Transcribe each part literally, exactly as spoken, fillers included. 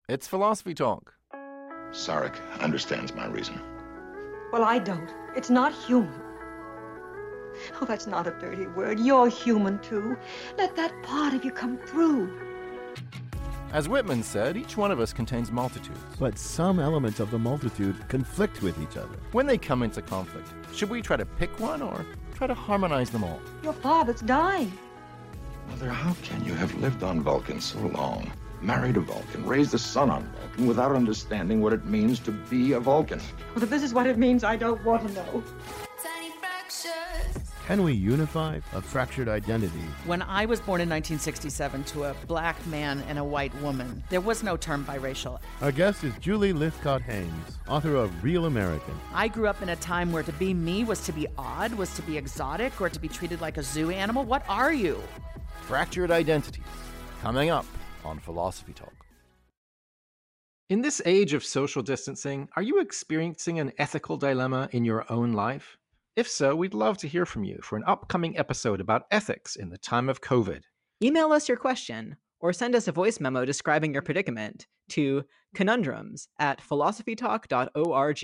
It's Philosophy Talk. Sarek understands my reason. Well, I don't. It's not human. Oh, that's not a dirty word. You're human, too. Let that part of you come through. As Whitman said, each one of us contains multitudes. But some elements of the multitude conflict with each other. When they come into conflict, should we try to pick one or try to harmonize them all? Your father's dying. Mother, how can you have lived on Vulcan so long, married a Vulcan, raised a son on Vulcan, without understanding what it means to be a Vulcan? Well, if this is what it means, I don't want to know. Tiny fractures. Can we unify a fractured identity? When I was born in nineteen sixty-seven to a black man and a white woman, there was no term biracial. Our guest is Julie Lythcott-Haims, author of Real American. I grew up in a time where to be me was to be odd, was to be exotic, or to be treated like a zoo animal. What are you? Fractured Identities, coming up on Philosophy Talk. In this age of social distancing, are you experiencing an ethical dilemma in your own life? If so, we'd love to hear from you for an upcoming episode about ethics in the time of COVID. Email us your question or send us a voice memo describing your predicament to conundrums at philosophytalk dot org.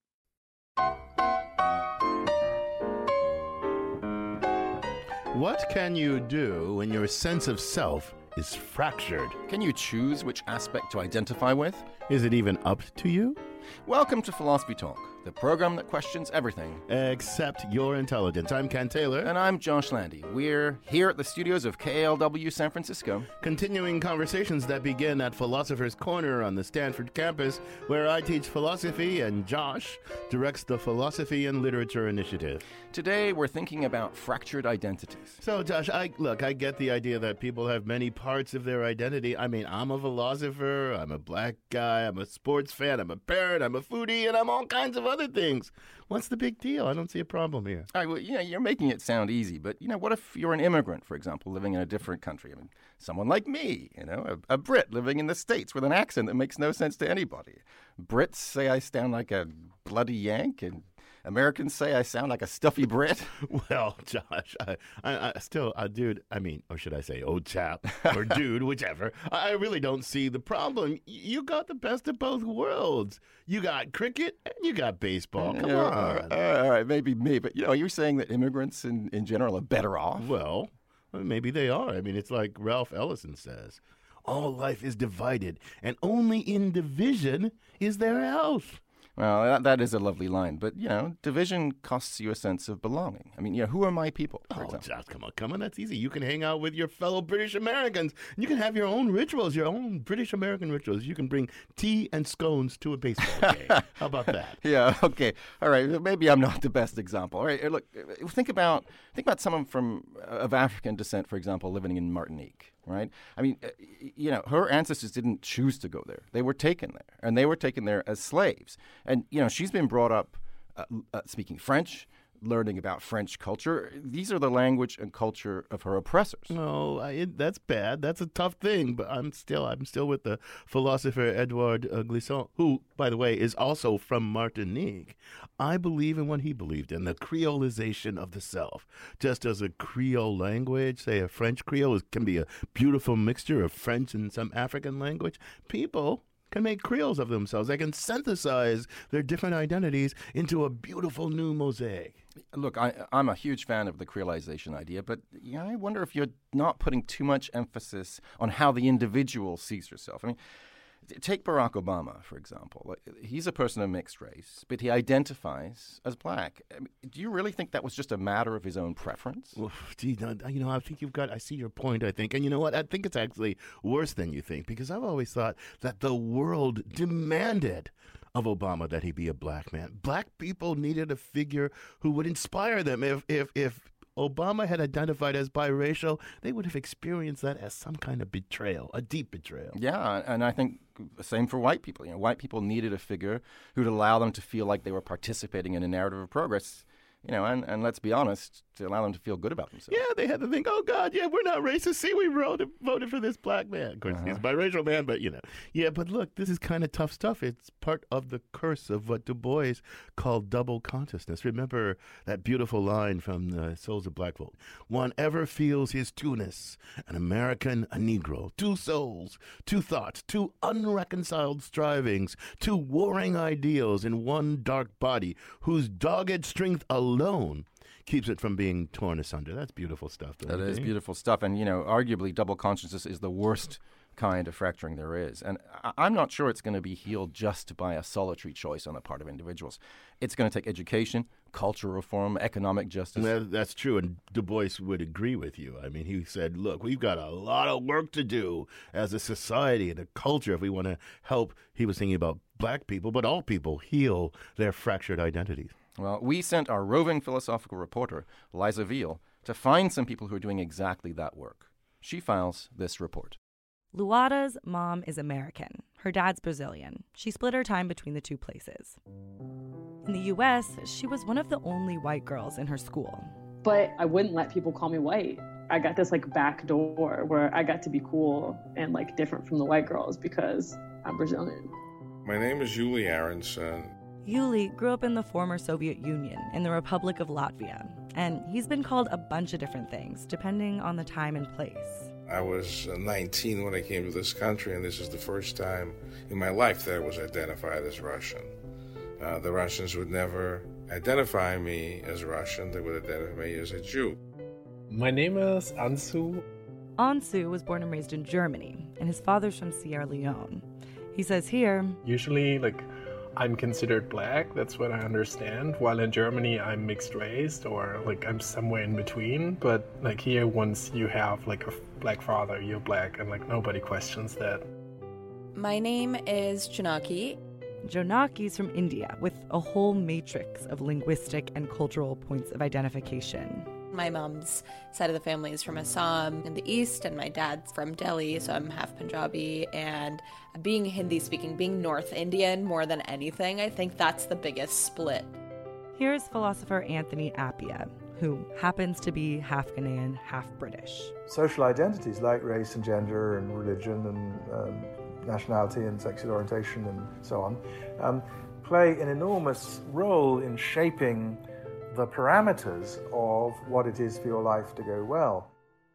What can you do when your sense of self is fractured? Can you choose which aspect to identify with? Is it even up to you? Welcome to Philosophy Talk, the program that questions everything Except your intelligence. I'm Ken Taylor. And I'm Josh Landy. We're here at the studios of K A L W San Francisco, continuing conversations that begin at Philosopher's Corner on the Stanford campus, where I teach philosophy and Josh directs the Philosophy and Literature Initiative. Today, we're thinking about fractured identities. So, Josh, I look, I get the idea that people have many parts of their identity. I mean, I'm a philosopher, I'm a black guy, I'm a sports fan, I'm a parent, I'm a foodie, and I'm all kinds of other things. What's the big deal? I don't see a problem here. All right, well, you know, you're making it sound easy, but, you know, what if you're an immigrant, for example, living in a different country? I mean, someone like me, you know, a, a Brit living in the States with an accent that makes no sense to anybody. Brits say I sound like a bloody Yank, and Americans say I sound like a stuffy Brit. Well, Josh, I, I, I still, uh, dude, I mean, or should I say old chap or dude, whichever. I really don't see the problem. You got the best of both worlds. You got cricket and you got baseball. Come Yeah, on. All right, all right, maybe me, but, you know, you're saying that immigrants in, in general are better off? Well, maybe they are. I mean, it's like Ralph Ellison says, all life is divided, and only in division is there health. Well, that, that is a lovely line, but, you know, division costs you a sense of belonging. I mean, you know, who are my people, for Oh, example? Josh, come on, come on, that's easy. You can hang out with your fellow British Americans. You can have your own rituals, your own British American rituals. You can bring tea and scones to a baseball game. How about that? Yeah, okay. All right, maybe I'm not the best example. All right, look, think about think about someone from of African descent, for example, living in Martinique, right? I mean, you know, her ancestors didn't choose to go there. They were taken there, and they were taken there as slaves. And, you know, she's been brought up uh, uh, speaking French, learning about French culture. These are the language and culture of her oppressors. No, I, it, that's bad. That's a tough thing. But I'm still, I'm still with the philosopher Edouard uh, Glissant, who, by the way, is also from Martinique. I believe in what he believed in, the creolization of the self. Just as a Creole language, say a French Creole, is, can be a beautiful mixture of French and some African language. People can make Creoles of themselves. They can synthesize their different identities into a beautiful new mosaic. Look, I, I'm a huge fan of the creolization idea, but you know, I wonder if you're not putting too much emphasis on how the individual sees herself. I mean, take Barack Obama, for example. He's a person of mixed race, but he identifies as black. I mean, do you really think that was just a matter of his own preference? Well, gee, you know, I think you've got, I see your point, I think. And you know what? I think it's actually worse than you think, because I've always thought that the world demanded of Obama that he be a black man. Black people needed a figure who would inspire them. If, if, if Obama had identified as biracial, they would have experienced that as some kind of betrayal, a deep betrayal. Yeah, and I think the same for white people. You know, white people needed a figure who'd allow them to feel like they were participating in a narrative of progress. You know, and, and let's be honest, to allow them to feel good about themselves. Yeah, they had to think, oh, God, yeah, we're not racist. See, we voted, voted for this black man. Of course, Uh-huh. he's a biracial man, but, you know. Yeah, but look, this is kind of tough stuff. It's part of the curse of what Du Bois called double consciousness. Remember that beautiful line from the Souls of Black Folk. One ever feels his two-ness, an American, a Negro, two souls, two thoughts, two unreconciled strivings, two warring ideals in one dark body, whose dogged strength alone keeps it from being torn asunder. That's beautiful stuff. That is beautiful stuff. And, you know, arguably double consciousness is the worst kind of fracturing there is. And I- I'm not sure it's going to be healed just by a solitary choice on the part of individuals. It's going to take education, cultural reform, economic justice. That, that's true, and Du Bois would agree with you. I mean, he said, look, we've got a lot of work to do as a society and a culture if we want to help, he was thinking about black people, but all people, heal their fractured identities. Well, we sent our roving philosophical reporter, Liza Veal, to find some people who are doing exactly that work. She files this report. Luada's mom is American. Her dad's Brazilian. She split her time between the two places. In the U S, she was one of the only white girls in her school. But I wouldn't let people call me white. I got this like back door where I got to be cool and like different from the white girls because I'm Brazilian. My name is Yuli Aronson. Yuli grew up in the former Soviet Union in the Republic of Latvia, and he's been called a bunch of different things depending on the time and place. I was nineteen when I came to this country, and this is the first time in my life that I was identified as Russian. Uh, the Russians would never identify me as Russian. They would identify me as a Jew. My name is Ansu. Ansu was born and raised in Germany, and his father's from Sierra Leone. He says here, Usually, like, I'm considered black, that's what I understand, while in Germany I'm mixed race, or like I'm somewhere in between. But like here, once you have like a black father, you're black, and like nobody questions that. My name is Janaki. Janaki's from India, with a whole matrix of linguistic and cultural points of identification. My mom's side of the family is from Assam in the east, and my dad's from Delhi, so I'm half Punjabi. And being Hindi-speaking, being North Indian more than anything, I think that's the biggest split. Here's philosopher Anthony Appiah, who happens to be half Ghanaian, half British. Social identities like race and gender and religion and um, nationality and sexual orientation and so on um, play an enormous role in shaping the parameters of what it is for your life to go well.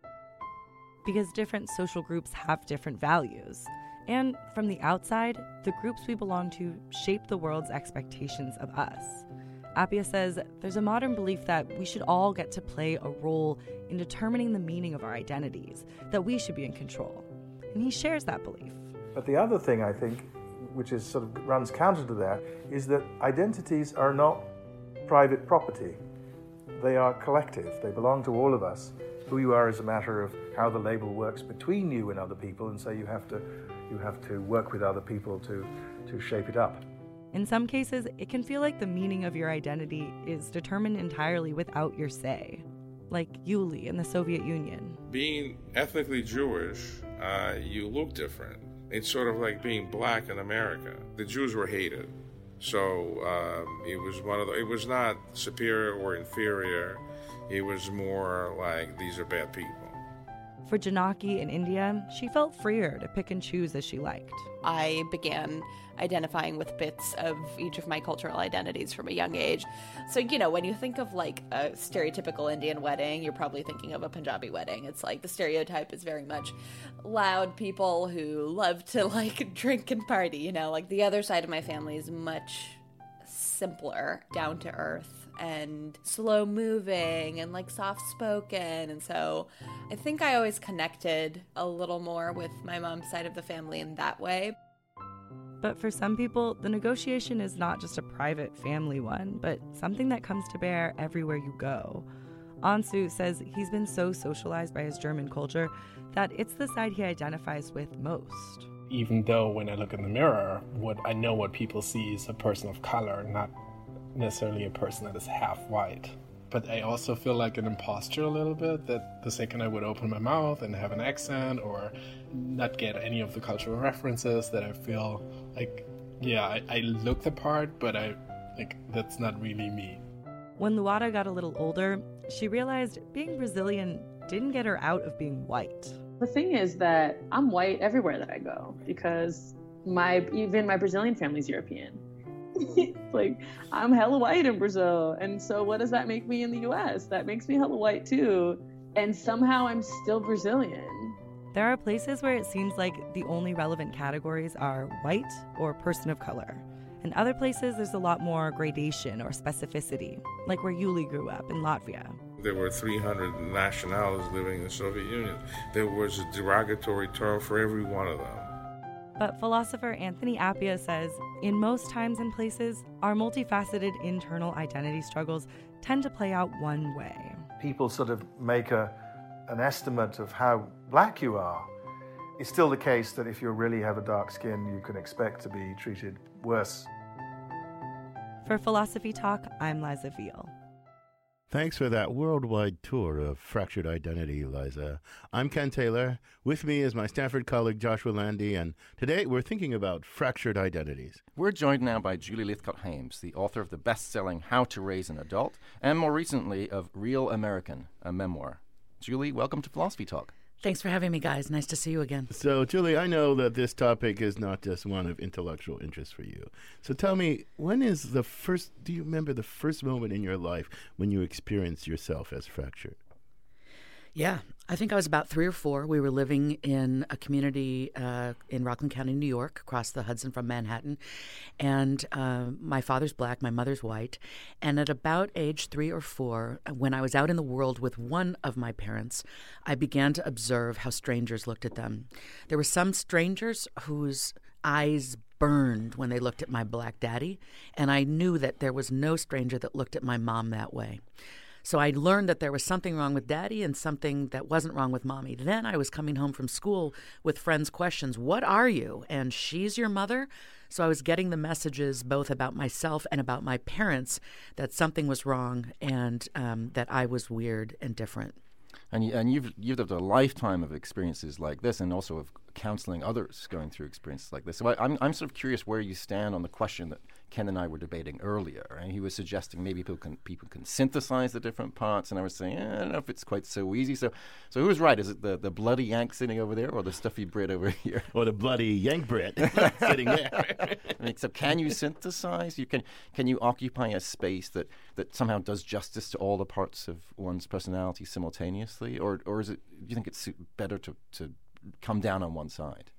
Because different social groups have different values. And from the outside, the groups we belong to shape the world's expectations of us. Appiah says there's a modern belief that we should all get to play a role in determining the meaning of our identities, that we should be in control. And he shares that belief. But the other thing, I think, which is sort of runs counter to that, is that identities are not private property. They are collective. They belong to all of us. Who you are is a matter of how the label works between you and other people, and so you have to you have to work with other people to, to shape it up. In some cases, it can feel like the meaning of your identity is determined entirely without your say, like Yuli in the Soviet Union. Being ethnically Jewish, uh, you look different. It's sort of like being black in America. The Jews were hated. So um, it was one of the, it was not superior or inferior. It was more like these are bad people. For Janaki in India, she felt freer to pick and choose as she liked. I began identifying with bits of each of my cultural identities from a young age. So, you know, when you think of like a stereotypical Indian wedding, you're probably thinking of a Punjabi wedding. It's like the stereotype is very much loud people who love to like drink and party, you know, like the other side of my family is much simpler, down to earth and slow moving and like soft spoken. And so I think I always connected a little more with my mom's side of the family in that way. But for some people, the negotiation is not just a private family one, but something that comes to bear everywhere you go. Ansu says he's been so socialized by his German culture that it's the side he identifies with most. Even though when I look in the mirror, what I know what people see is a person of color, not necessarily a person that is half white. But I also feel like an imposter a little bit, that the second I would open my mouth and have an accent or not get any of the cultural references, that I feel like, yeah, I, I look the part, but I like that's not really me. When Luada got a little older, she realized being Brazilian didn't get her out of being white. The thing is that I'm white everywhere that I go because my even my Brazilian family's European. Like, I'm hella white in Brazil. And so what does that make me in the U S? That makes me hella white too. And somehow I'm still Brazilian. There are places where it seems like the only relevant categories are white or person of color. In other places, there's a lot more gradation or specificity, like where Yuli grew up in Latvia. There were three hundred nationalities living in the Soviet Union. There was a derogatory term for every one of them. But philosopher Anthony Appiah says, in most times and places, our multifaceted internal identity struggles tend to play out one way. People sort of make a, an estimate of how black you are. It's still the case that if you really have a dark skin, you can expect to be treated worse. For Philosophy Talk, I'm Liza Veal. Thanks for that worldwide tour of fractured identity, Liza. I'm Ken Taylor. With me is my Stanford colleague, Joshua Landy, and today we're thinking about fractured identities. We're joined now by Julie Lythcott-Haims, the author of the best-selling How to Raise an Adult, and more recently of Real American, a memoir. Julie, welcome to Philosophy Talk. Thanks for having me, guys. Nice to see you again. So, Julie, I know that this topic is not just one of intellectual interest for you. So tell me, when is the first, do you remember the first moment in your life when you experienced yourself as fractured? Yeah, I think I was about three or four. We were living in a community uh, in Rockland County, New York, across the Hudson from Manhattan. And uh, my father's black, my mother's white. And at about age three or four, when I was out in the world with one of my parents, I began to observe how strangers looked at them. There were some strangers whose eyes burned when they looked at my black daddy, and I knew that there was no stranger that looked at my mom that way. So I learned that there was something wrong with daddy and something that wasn't wrong with mommy. Then I was coming home from school with friends' questions, what are you? And she's your mother? So I was getting the messages both about myself and about my parents that something was wrong and um, that I was weird and different. And, you, and you've, you've lived a lifetime of experiences like this and also of counseling others going through experiences like this. So I, I'm, I'm sort of curious where you stand on the question that Ken and I were debating earlier. And he was suggesting maybe people can people can synthesize the different parts, and I was saying, eh, I don't know if it's quite so easy. So so who's right? Is it the, the bloody Yank sitting over there or the stuffy Brit over here? Or the bloody Yank Brit sitting there. I mean, so can you synthesize? You can can you occupy a space that, that somehow does justice to all the parts of one's personality simultaneously? Or or is it, do you think it's better to, to come down on one side?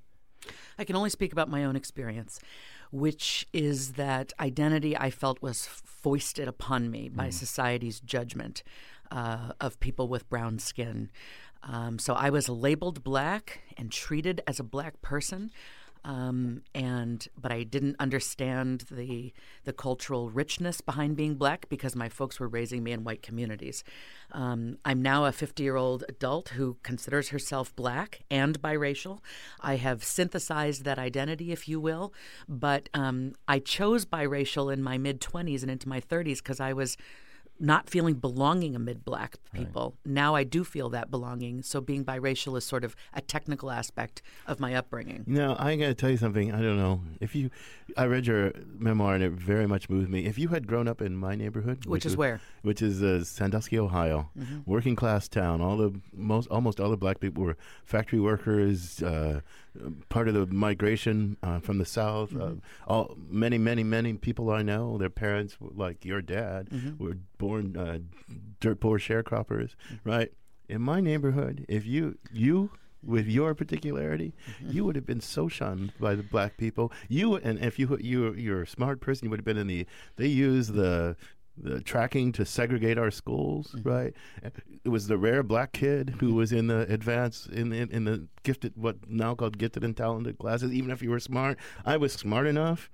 I can only speak about my own experience, which is that identity I felt was foisted upon me by mm. society's judgment uh, of people with brown skin. Um, so I was labeled black and treated as a black person. Um, and but I didn't understand the the cultural richness behind being black because my folks were raising me in white communities. Um, I'm now a fifty-year-old adult who considers herself black and biracial. I have synthesized that identity, if you will, but um, I chose biracial in my mid-twenties and into my thirties because I was not feeling belonging amid black people. Right. Now I do feel that belonging. So being biracial is sort of a technical aspect of my upbringing. Now, I got to tell you something. I don't know. If you, I read your memoir and it very much moved me. If you had grown up in my neighborhood, which, which is was, where, which is uh, Sandusky, Ohio, mm-hmm. working class town. All the most, almost all the black people were factory workers. Uh, part of the migration uh, from the South. Mm-hmm. Uh, all many, many, many people I know, their parents, like your dad, mm-hmm. were born uh, dirt poor sharecroppers, mm-hmm. right? In my neighborhood, if you you with your particularity, mm-hmm. you would have been so shunned by the black people. You and if you you you're a smart person, you would have been in the. They use the. The tracking to segregate our schools, mm-hmm. right? It was the rare black kid who was in the advanced, in, in in the gifted, what now called gifted and talented classes. Even if you were smart, I was smart enough.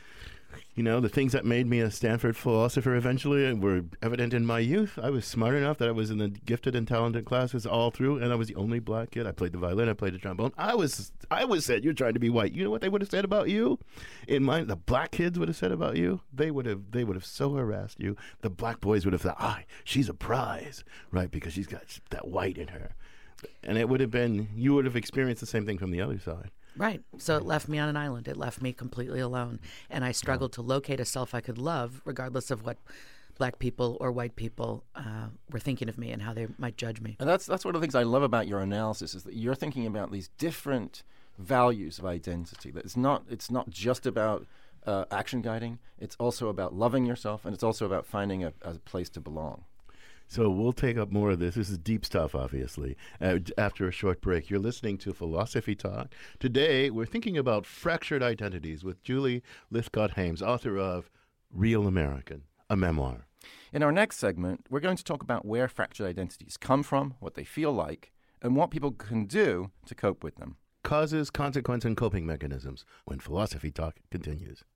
You know, the things that made me a Stanford philosopher eventually were evident in my youth. I was smart enough that I was in the gifted and talented classes all through, and I was the only black kid. I played the violin, I played the trombone. I was I was said, you're trying to be white. You know what they would have said about you? In mine, the black kids would have said about you. They would have they would have so harassed you. The black boys would have thought, ah, she's a prize, right? Because she's got that white in her. And it would have been, you would have experienced the same thing from the other side. Right. So it left me on an island. It left me completely alone. And I struggled to locate a self I could love, regardless of what black people or white people uh, were thinking of me and how they might judge me. And that's that's one of the things I love about your analysis, is that you're thinking about these different values of identity. That it's not it's not just about uh, action guiding. It's also about loving yourself, and it's also about finding a, a place to belong. So we'll take up more of this. This is deep stuff, obviously, uh, after a short break. You're listening to Philosophy Talk. Today, we're thinking about fractured identities with Julie Lythcott-Haims, author of Real American, a memoir. In our next segment, we're going to talk about where fractured identities come from, what they feel like, and what people can do to cope with them. Causes, consequence, and coping mechanisms when Philosophy Talk continues.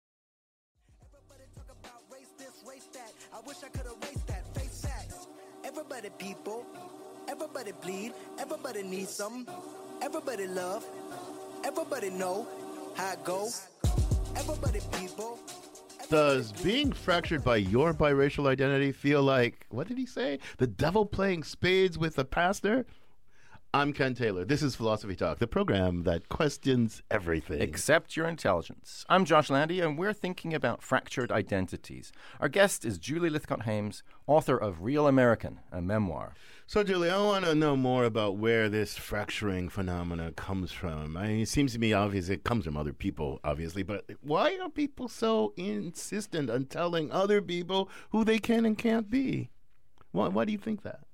Everybody people, everybody bleed, everybody needs some, everybody love, everybody know how it goes, everybody people. Does being fractured by your biracial identity feel like, what did he say? The devil playing spades with the pastor? I'm Ken Taylor. This is Philosophy Talk, the program that questions everything. Accept your intelligence. I'm Josh Landy, and we're thinking about fractured identities. Our guest is Julie Lythcott-Haims, author of Real American, a memoir. So, Julie, I want to know more about where this fracturing phenomena comes from. I mean, it seems to me obvious it comes from other people, obviously, but why are people so insistent on telling other people who they can and can't be? Why, why do you think that?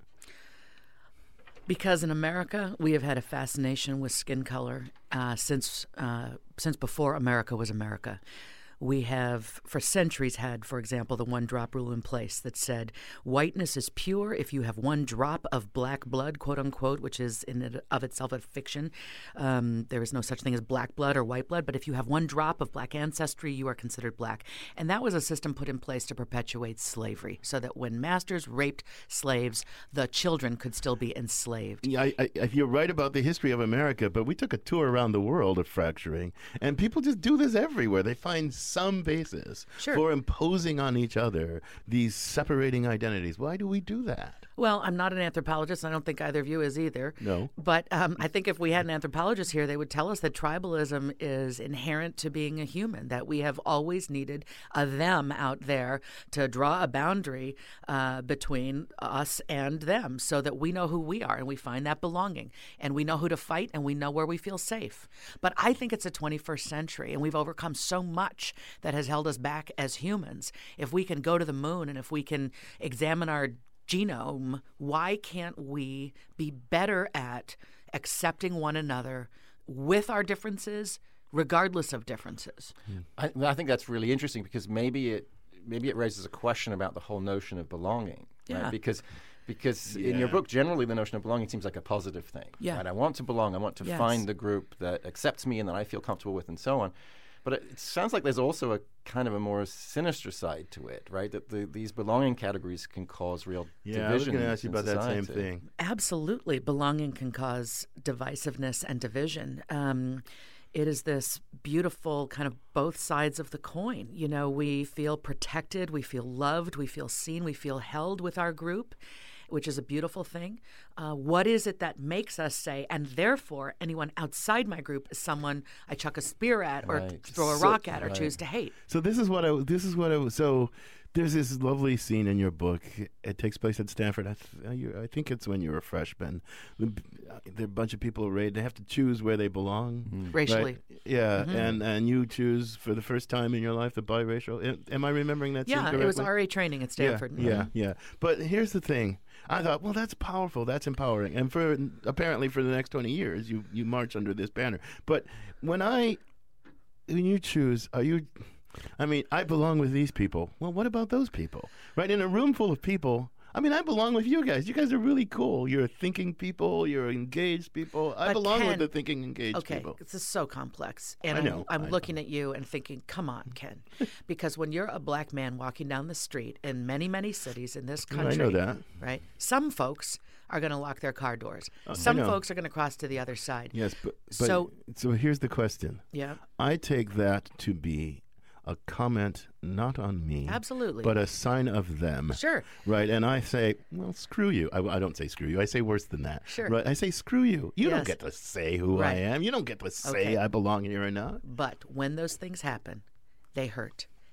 Because in America, we have had a fascination with skin color uh, since uh, since before America was America. We have, for centuries, had, for example, the one-drop rule in place that said whiteness is pure if you have one drop of black blood, quote-unquote, which is in and of itself a fiction. Um, there is no such thing as black blood or white blood, but if you have one drop of black ancestry, you are considered black. And that was a system put in place to perpetuate slavery, so that when masters raped slaves, the children could still be enslaved. Yeah, I, I, you're right about the history of America, but we took a tour around the world of fracturing, and people just do this everywhere. They find some basis Sure. for imposing on each other these separating identities. Why do we do that? Well, I'm not an anthropologist. I don't think either of you is either. No. But um, I think if we had an anthropologist here, they would tell us that tribalism is inherent to being a human, that we have always needed a them out there to draw a boundary uh, between us and them so that we know who we are and we find that belonging and we know who to fight and we know where we feel safe. But I think it's the twenty-first century and we've overcome so much that has held us back as humans. If we can go to the moon and if we can examine our genome, why can't we be better at accepting one another with our differences, regardless of differences? I, I think that's really interesting because maybe it maybe it raises a question about the whole notion of belonging. Yeah. Right? Because because Yeah. in your book, generally the notion of belonging seems like a positive thing. Yeah. Right? I want to belong. I want to Yes. find the group that accepts me and that I feel comfortable with and so on. But it, it sounds like there's also a kind of a more sinister side to it, right? That the, these belonging categories can cause real Yeah, I was division. going to ask you in about that same society. thing. Absolutely. Belonging can cause divisiveness and division. Um, it is this beautiful kind of both sides of the coin. You know, we feel protected, we feel loved, we feel seen, we feel held with our group, which is a beautiful thing. Uh, what is it that makes us say, and therefore anyone outside my group is someone I chuck a spear at or Right. throw a So- rock at or right. choose to hate? So this is what I. This is what I. was- So there's this lovely scene in your book. It takes place at Stanford. I, th- you- I think it's when you're a freshman. The- There are a bunch of people arrayed. They have to choose where they belong. Racially. Right? Yeah, Mhm. and and you choose for the first time in your life the biracial. Am- Am I remembering that? scene Yeah, correctly? it was R A training at Stanford. Yeah, yeah, Mhm. yeah. But here's the thing. I thought, well, that's powerful. That's empowering. And for apparently for the next twenty years, you you march under this banner. But when I, when you choose, are you? I mean, I belong with these people. Well, what about those people? Right? In a room full of people, I mean, I belong with you guys. You guys are really cool. You're thinking people. You're engaged people. I But belong with Ken- the thinking engaged okay, people. this is so complex. And I know, I'm, I'm I looking at you and thinking, come on, Ken. Because when you're a black man walking down the street in many, many cities in this Yeah, I country, know that. right? Some folks are going to lock their car doors. Uh, I Some know. folks are going to cross to the other side. Yes, but, but so, so here's the question. Yeah. I take that to be a comment not on me, Absolutely. but a sign of them. Sure. Right, and I say, well, screw you. I, I don't say screw you. I say worse than that. Sure. Right, I say screw you. You don't Yes. get to say who Right. I am. You don't get to say Okay. I belong here or not. but when those things happen, they hurt.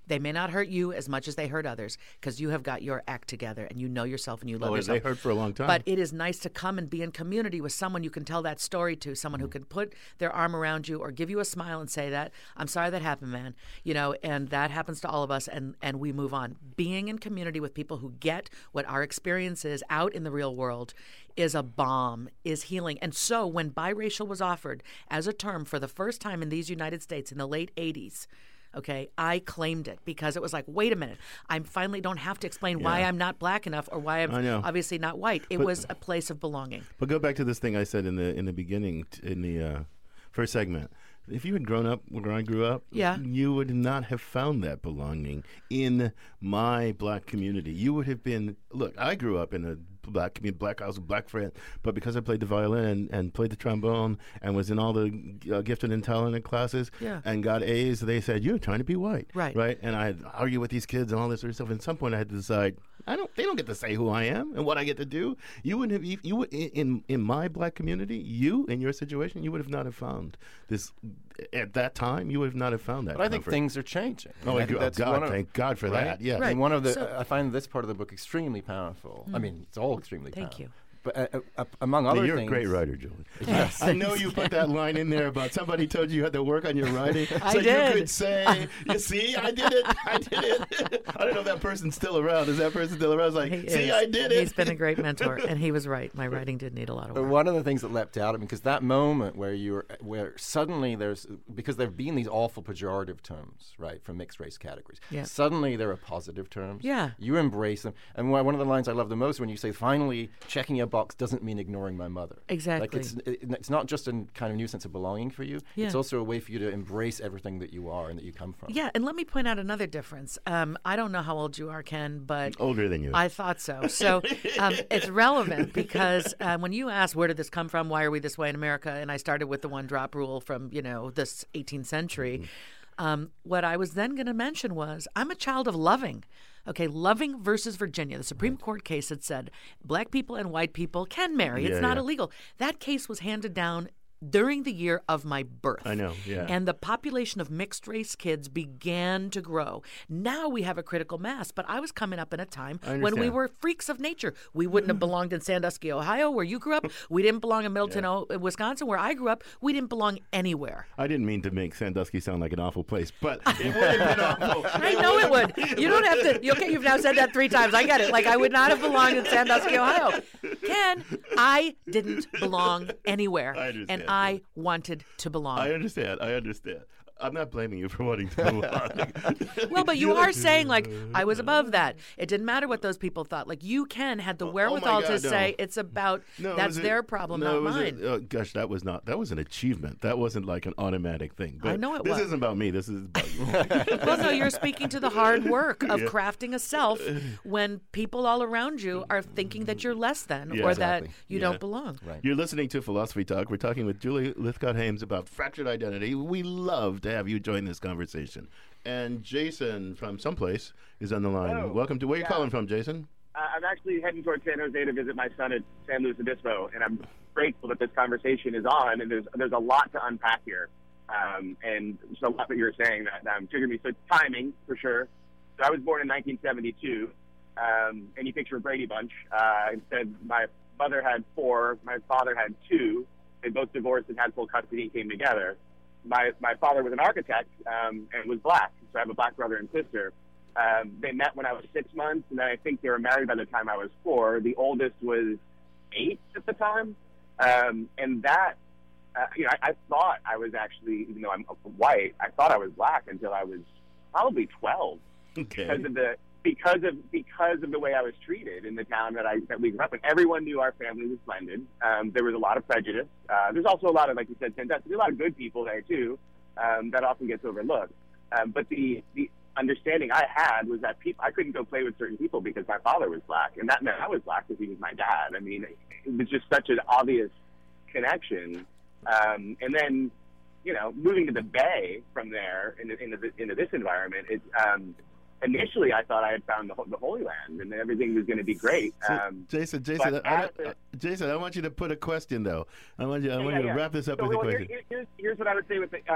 They may not hurt you as much as they hurt others because you have got your act together and you know yourself and you love Oh, yourself. they hurt for a long time. But it is nice to come and be in community with someone you can tell that story to, someone who can put their arm around you or give you a smile and say that, I'm sorry that happened, man. You know, and that happens to all of us, and, and we move on. Being in community with people who get what our experience is out in the real world is a balm, is healing. And so when biracial was offered as a term for the first time in these United States in the late eighties, okay, I claimed it because it was like, wait a minute, I finally don't have to explain why Yeah. I'm not black enough or why I'm I know. obviously not white. It But- was a place of belonging. But go back to this thing I said in the in the beginning, t- in the uh, first segment. If you had grown up where I grew up, Yeah. you would not have found that belonging in my black community. You would have been, look, I grew up in a black community, black house, black friend, but because I played the violin and, and played the trombone and was in all the uh, gifted and talented classes Yeah. and got A's, they said, you're trying to be white. Right. Right. And I'd argue with these kids and all this sort of stuff. And at some point I had to decide, I don't, they don't get to say who I am and what I get to do. You wouldn't have, you, you would, in, in my black community, you, in your situation, you would have not have found this, at that time, you would have not have found that. But I think comfort. things are changing. Oh, And I think oh, that's God, one of- thank God for right? that, yes. And one of the, So- I find this part of the book extremely powerful. I Mm. mean, it's all extremely Thank powerful. you. But uh, uh, uh, among Yeah, other you're things, a great writer, Julie. Yes. I know you put that line in there about somebody told you you had to work on your writing. I so did. you could say, you see, I did it. I did it. I don't know if that person's still around. Is that person still around? It's like, He see, is. I did it. He's been a great mentor, and he was right. My writing did need a lot of But work. one of the things that leapt out at me, because that moment where you're, where suddenly there's, because there have been these awful pejorative terms, right, from mixed race categories. Yeah. Suddenly there are positive terms. Yeah. You embrace them. And one one of the lines I love the most when you say, finally, checking a box doesn't mean ignoring my mother. Exactly. Like it's, it, it's not just a kind of new sense of belonging for you. Yeah. It's also a way for you to embrace everything that you are and that you come from. Yeah, and let me point out another difference. Um, I don't know how old you are, Ken, but Older than you. I thought so. So um, it's relevant because um, when you ask where did this come from, why are we this way in America, and I started with the one drop rule from you know this eighteenth century. Mm-hmm. Um, what I was then going to mention was I'm a child of Loving. Okay, Loving versus Virginia. The Supreme Court case had said black people and white people can marry. Yeah, it's not yeah. illegal. That case was handed down during the year of my birth. I know, yeah. And the population of mixed race kids began to grow. Now we have a critical mass, but I was coming up in a time I when we understand. were freaks of nature. We wouldn't have belonged in Sandusky, Ohio, where you grew up. We didn't belong in Middleton, O- Wisconsin, where I grew up. We didn't belong anywhere. I didn't mean to make Sandusky sound like an awful place, but it would have been awful. I know it would. You don't have to. Okay, you've now said that three times. I get it. Like, I would not have belonged in Sandusky, Ohio. Ken, I didn't belong anywhere. I understand. And I wanted to belong. I understand. I understand. I'm not blaming you for wanting to move on. Well, but you are saying, like, I was above that. It didn't matter what those people thought. Like, you, Ken, had the wherewithal God, to no. say it's about, No, it that's was a- their problem, no, it not was a- mine. oh, gosh, that was not. That was an achievement. That wasn't like an automatic thing. But I know it this was. isn't about me. This is about you. Well, no, you're speaking to the hard work of Yeah. crafting a self when people all around you are thinking that you're less than Yeah, or exactly. that you Yeah. don't belong. Right. You're listening to Philosophy Talk. We're talking with Julie Lithcott-Hames about fractured identity. We love to have you join this conversation. And Jason from someplace is on the line. Hello. Welcome to. Where are you Yeah. calling from, Jason? Uh, I'm actually heading towards San Jose to visit my son at San Luis Obispo, and I'm grateful that this conversation is on. And there's there's a lot to unpack here, um, and there's a lot that you're saying that um, triggered me. So timing for sure. So I was born in nineteen seventy-two, um, and you picture a Brady Bunch. Uh, instead, my mother had four, my father had two. They both divorced and had full custody and came together. My my father was an architect um, and was black, so I have a black brother and sister. Um, they met when I was six months, and then I think they were married by the time I was four. The oldest was eight at the time, um, and that, uh, you know, I, I thought I was actually, even though I'm white, I thought I was black until I was probably twelve, Okay. because of the because of because of the way I was treated in the town that I that we grew up in. Everyone knew our family was blended. Um, there was a lot of prejudice. Uh, there's also a lot of, like you said, Sandusky, a lot of good people there too. Um, that often gets overlooked. Um, but the the understanding I had was that people I couldn't go play with certain people because my father was black, and that meant I was black because he was my dad. I mean, it was just such an obvious connection. Um, and then, you know, moving to the Bay from there into into, the, into this environment, it. Um, Initially, I thought I had found the, ho- the Holy Land and everything was going to be great. So, Um, Jason, Jason, but I, I, as a- uh, Jason, I want you to put a question though. I want you, I Yeah, want yeah, you to yeah. wrap this up So, with a well, here- question. here- here's, here's what I would say with the, um,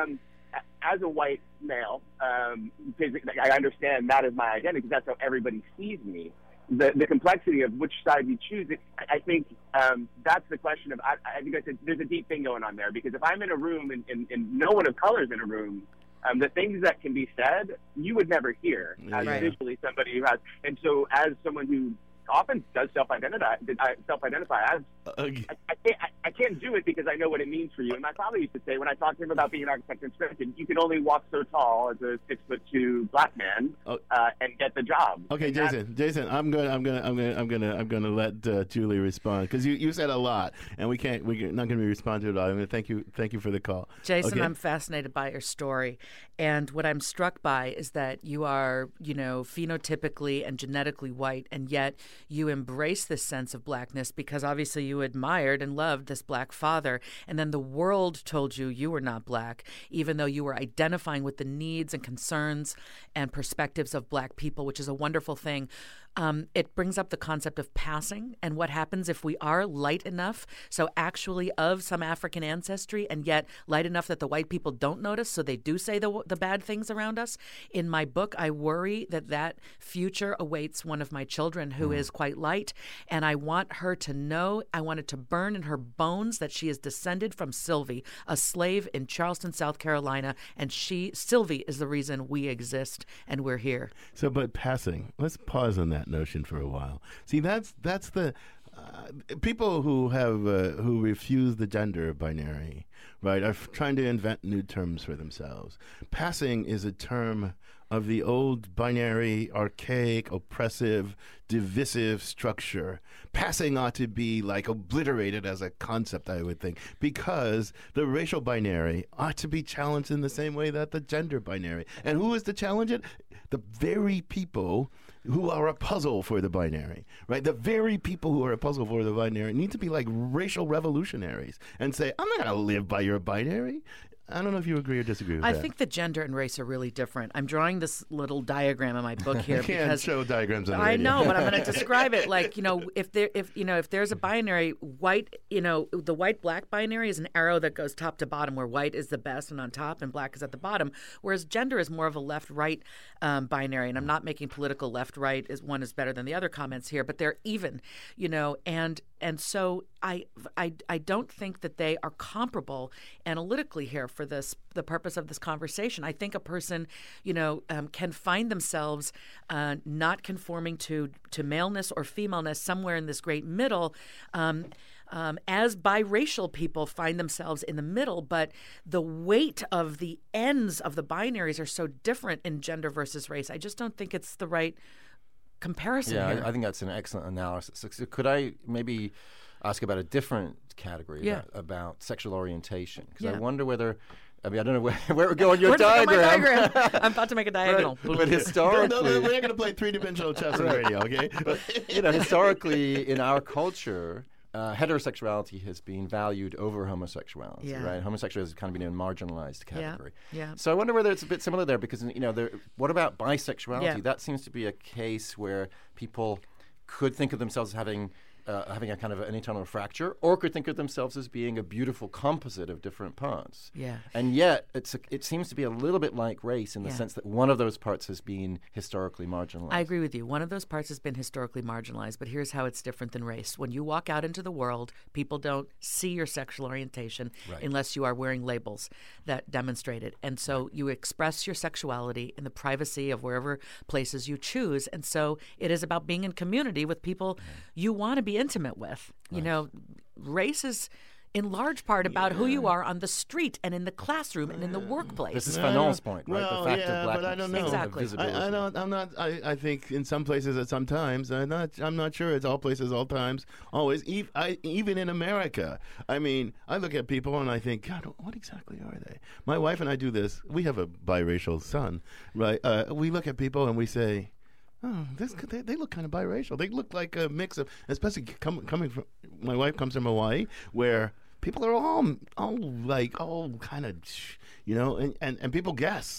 as a white male, um, I understand that is my identity because that's how everybody sees me. The the complexity of which side you choose, it, I think um, that's the question of, I, I think that's a, there's a deep thing going on there, because if I'm in a room and, and, and no one of color is in a room, um, the things that can be said, you would never hear as Right. visually somebody who has. And so as someone who often does self-identify, self-identify as, Uh, I, I, can't, I, I can't do it because I know what it means for you. And my father used to say, when I talked to him about being an architect and scripted, you can only walk so tall as a six foot two black man Oh. uh, and get the job. Okay, And that's- Jason. Jason, I'm gonna, I'm gonna, I'm gonna, I'm gonna, I'm gonna let uh, Julie respond because you, you said a lot, and we can't, we're not gonna respond to it all. I'm gonna thank you, thank you for the call, Jason, Okay? I'm fascinated by your story. And what I'm struck by is that you are, you know, phenotypically and genetically white, and yet you embrace this sense of blackness because obviously you admired and loved this black father. And then the world told you you were not black, even though you were identifying with the needs and concerns and perspectives of black people, which is a wonderful thing. Um, it brings up the concept of passing and what happens if we are light enough, so actually of some African ancestry, and yet light enough that the white people don't notice, so they do say the, the bad things around us. In my book, I worry that that future awaits one of my children who is quite light, and I want her to know, I want it to burn in her bones that she is descended from Sylvie, a slave in Charleston, South Carolina, and she, Sylvie, is the reason we exist and we're here. So, but passing. Let's pause on that notion for a while. See, that's that's the uh, people who have uh, who refuse the gender binary, right, are f- trying to invent new terms for themselves. Passing is a term of the old binary, archaic, oppressive, divisive structure. Passing ought to be like obliterated as a concept, I would think, because the racial binary ought to be challenged in the same way that the gender binary. And who is to challenge it? The very people who are a puzzle for the binary, right? The very people who are a puzzle for the binary need to be like racial revolutionaries and say, I'm not going to live by your binary. I don't know if you agree or disagree with I that. think that gender and race are really different. I'm drawing this little diagram in my book here I can't because show diagrams on the I radio. know, but I'm going to describe it like, you know, if there, if you know, if there's a binary, white, you know, the white-black binary is an arrow that goes top to bottom, where white is the best and on top, and black is at the bottom. Whereas gender is more of a left-right um, binary, and I'm not making political left-right is one is better than the other comments here, but they're even, you know, and and so I, I, I don't think that they are comparable analytically here for this the purpose of this conversation. I think a person, you know, um, can find themselves uh, not conforming to to maleness or femaleness somewhere in this great middle. Um, Um, as biracial people find themselves in the middle, but the weight of the ends of the binaries are so different in gender versus race. I just don't think it's the right comparison Yeah, here. I, I think that's an excellent analysis. So, so could I maybe ask about a different category Yeah. about, about sexual orientation? Because I Yeah. wonder whether, I mean, I don't know where, where we're going. Your Where did I go, diagram. my diagram? I'm about to make a diagonal. Right. But historically, No, no, no, we're not going to play three-dimensional chess on the Right. radio, okay? But, you know, historically in our culture, uh, heterosexuality has been valued over homosexuality, Yeah. right? Homosexuality has kind of been a marginalized Yeah, category. yeah. So I wonder whether it's a bit similar there, because, you know, there, what about bisexuality? Yeah. That seems to be a case where people could think of themselves as having uh, having a kind of an internal fracture, or could think of themselves as being a beautiful composite of different parts. Yeah. And yet, it's a, it seems to be a little bit like race in the Yeah. sense that one of those parts has been historically marginalized. I agree with you. One of those parts has been historically marginalized, but here's how it's different than race. When you walk out into the world, people don't see your sexual orientation Right. unless you are wearing labels that demonstrate it. And so you express your sexuality in the privacy of wherever places you choose. And so it is about being in community with people you want to be intimate with. You know, race is in large part about who you are on the street and in the classroom and in the workplace. This is Fanon's point, right? Well, the fact yeah, of blackness. but I don't know. Exactly. I, I don't. I'm not. I, I think in some places at some times. I'm not. I'm not sure it's all places, all times, always. Ev- I, even in America. I mean, I look at people and I think, God, what exactly are they? My wife and I do this. We have a biracial son, right? Uh, we look at people and we say, oh, this, they, they look kind of biracial. They look like a mix of, especially com- coming from, my wife comes from Hawaii, where people are all, all like, all kind of, you know, and, and, and people guess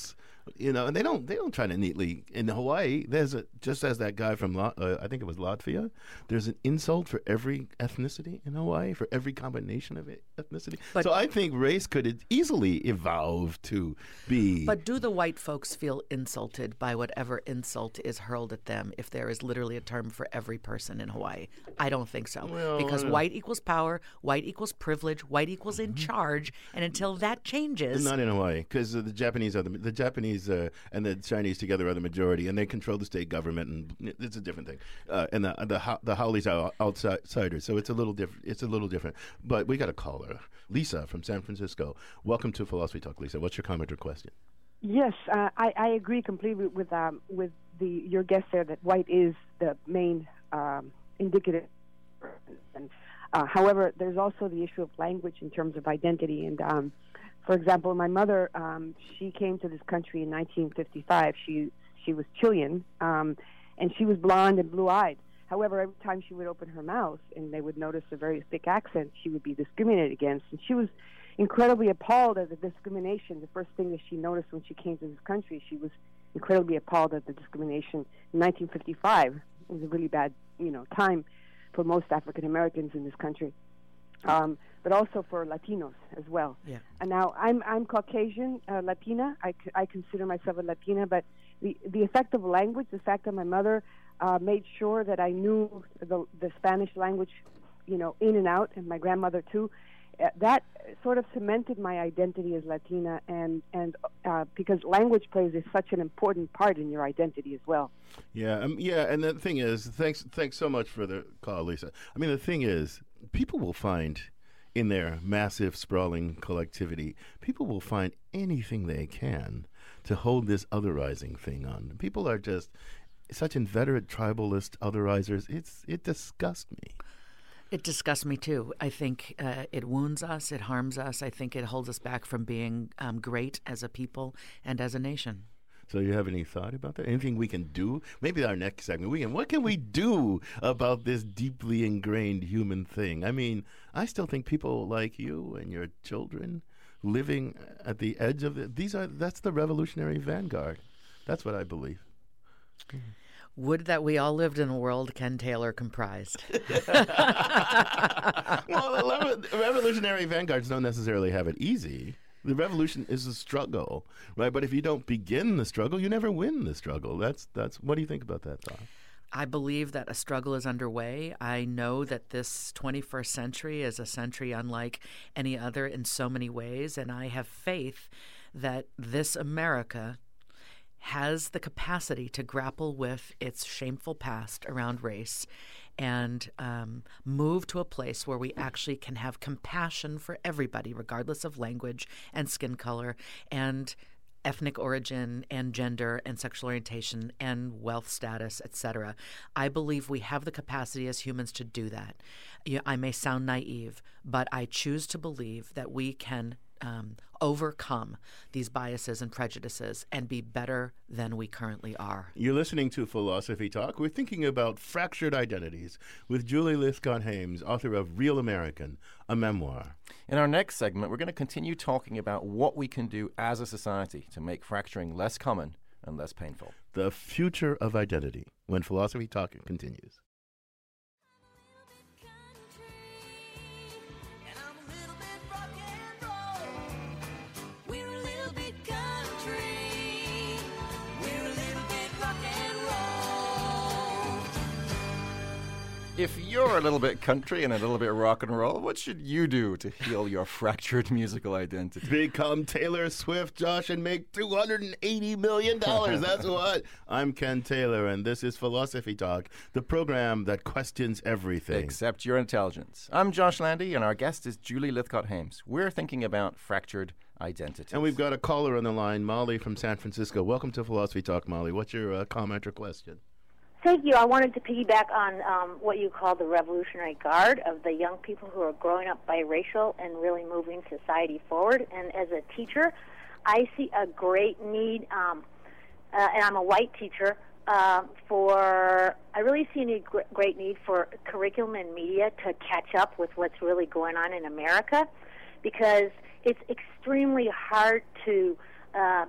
You know, and they don't they don't try to neatly. In Hawaii, there's a just as that guy from Lat- uh, I think it was Latvia. There's an insult for every ethnicity in Hawaii, for every combination of it- ethnicity. But- so I think race could easily evolve to be. But do the white folks feel insulted by whatever insult is hurled at them if there is literally a term for every person in Hawaii? I don't think so. Well, because I don't- white equals power, white equals privilege, white equals in charge, and until that changes... Not in Hawaii, because the Japanese are the, the Japanese uh, and the Chinese together are the majority, and they control the state government, and it's a different thing. Uh, and the the ho- the Howleys are outsiders, so it's a little different. It's a little different. But we got a caller, Lisa from San Francisco. Welcome to Philosophy Talk, Lisa. What's your comment or question? Yes, uh, I, I agree completely with um, with the your guest there that white is the main um, indicative. And, uh, however, there's also the issue of language in terms of identity. And um, for example, my mother, um, she came to this country in nineteen fifty-five. She she was Chilean, um, and she was blonde and blue-eyed. However, every time she would open her mouth and they would notice a very thick accent, she would be discriminated against. And she was incredibly appalled at the discrimination. The first thing that she noticed when she came to this country, she was incredibly appalled at the discrimination in nineteen fifty-five. It was a really bad, you know, time for most African Americans in this country, um, but also for Latinos as well. Yeah. And now I'm I'm Caucasian, uh, Latina. I, c- I consider myself a Latina, but the the effect of language, the fact that my mother uh, made sure that I knew the the Spanish language, you know, in and out, and my grandmother too. Uh, that sort of cemented my identity as Latina, and and uh, because language plays is such an important part in your identity as well. Yeah, um, yeah, and the thing is, thanks, thanks so much for the call, Lisa. I mean, the thing is, people will find in their massive, sprawling collectivity, people will find anything they can to hold this otherizing thing on. People are just such inveterate tribalist otherizers. It's it disgusts me. It disgusts me too. I think uh, it wounds us, it harms us. I think it holds us back from being um, great as a people and as a nation. So you have any thought about that? Anything we can do? Maybe our next segment, we can. What can we do about this deeply ingrained human thing? I mean, I still think people like you and your children living at the edge of it, these are that's the revolutionary vanguard. That's what I believe. Would that we all lived in a world Ken Taylor comprised. Well, the revo- revolutionary vanguards don't necessarily have it easy. The revolution is a struggle, right? But if you don't begin the struggle, you never win the struggle. That's that's. What do you think about that, Thom? I believe that a struggle is underway. I know that this twenty-first century is a century unlike any other in so many ways, and I have faith that this America has the capacity to grapple with its shameful past around race and um, move to a place where we actually can have compassion for everybody, regardless of language and skin color and ethnic origin and gender and sexual orientation and wealth status, et cetera. I believe we have the capacity as humans to do that. Yeah, I may sound naive, but I choose to believe that we can um, overcome these biases and prejudices and be better than we currently are. You're listening to Philosophy Talk. We're thinking about fractured identities with Julie Lythcott-Haims, author of Real American, a memoir. In our next segment, we're going to continue talking about what we can do as a society to make fracturing less common and less painful. The future of identity, when Philosophy Talk continues. If you're a little bit country and a little bit rock and roll, what should you do to heal your fractured musical identity? Become Taylor Swift, Josh, and make two hundred eighty million dollars. That's what. I'm Ken Taylor, and this is Philosophy Talk, the program that questions everything. Except your intelligence. I'm Josh Landy, and our guest is Julie Lythcott-Haims. We're thinking about fractured identity. And we've got a caller on the line, Molly from San Francisco. Welcome to Philosophy Talk, Molly. What's your uh, comment or question? Thank you. I wanted to piggyback on um, what you call the Revolutionary Guard of the young people who are growing up biracial and really moving society forward. And as a teacher, I see a great need, um, uh, and I'm a white teacher, uh, for, I really see a gr- great need for curriculum and media to catch up with what's really going on in America, because it's extremely hard to uh, break